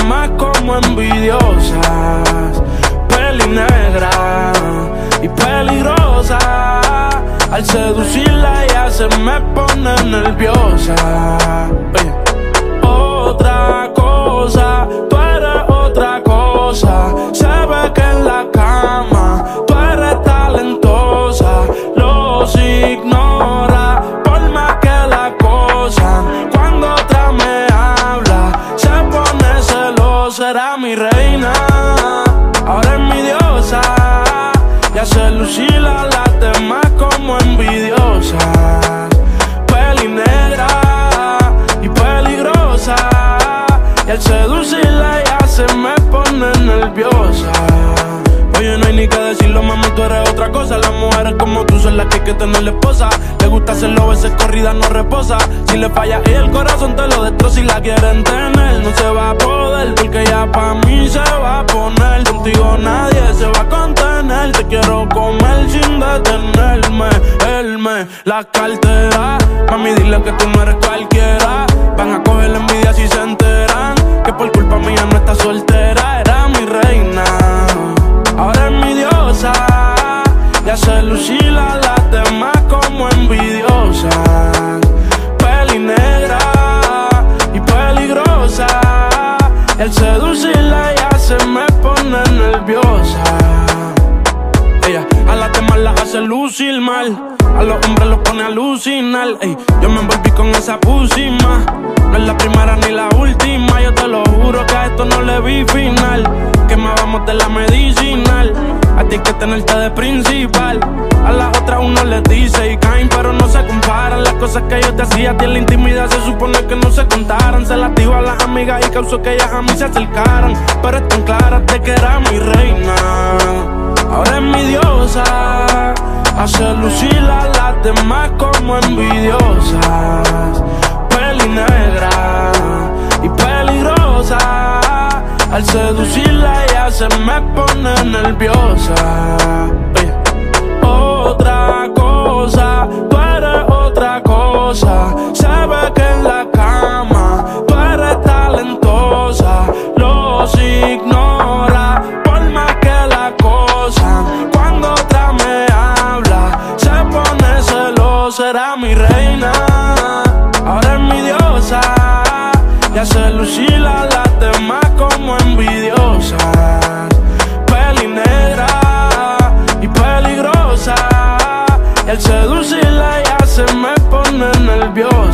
demás como envidiosas. Peli negra y peligrosa. Al seducirla ella se me pone nerviosa. Oye. Otra cosa, tú eres otra cosa. Se ve que en la cama tú eres talentosa. Los ignora por más que la acosan. Cuando otra me habla se pone celosa. Era mi reina, ahora es mi diosa. Y hace lucir a las demás como envidiosas. Peli negra y peligrosa. Y al seducirla ella se me pone nerviosa. Oye, no hay ni que decirlo, mami, tú eres otra cosa. Las mujeres como tú son las que hay que tener esposa. Le gusta hacerlo, veces corrida no reposa. Si le falla y el corazón te lo destroza. Si la quieren tener, no se va a poder, porque ya pa' mí se va a poner. Contigo nadie se va a contener. Te quiero comer sin detenerme. Él me la cartera. Mami, dile que tú no eres cualquiera. Van a coger la envidia si se enteran que por culpa mía no está soltera. Era mi reina, ahora es mi diosa. Y hace lucir a las demás como envidiosas. Peli negra y peligrosa. Y al seducirla ella se me pone nerviosa. Ella a las demás las hace lucir mal. A los hombres los pone a alucinar. Ey, yo me envolví con esa pusima. No es la primera ni la última. Yo te lo juro que a esto no le vi final. Que más vamos de la medicinal. A ti hay que tenerte de principal. A las otras uno les dice y caen, pero no se comparan. Las cosas que yo te hacía a ti en la intimidad se supone que no se contaran. Se las digo a las amigas y causó que ellas a mí se acercaran. Pero están claras de que era mi reina, ahora es mi diosa. Hace lucir a las demás como envidiosas. Peli negra y peligrosa. Al seducirla ella se me pone nerviosa. Oye. Otra cosa, tú eres otra cosa. Se ve que en la cama tú eres talentosa. Los ignora por más que la acosan. Cuando otra me habla se pone celosa. Era mi reina, ahora es mi diosa. Y hace lucir a las demás como envidiosas. Peli negra y peligrosa. Y al seducirla ella se me pone nerviosa.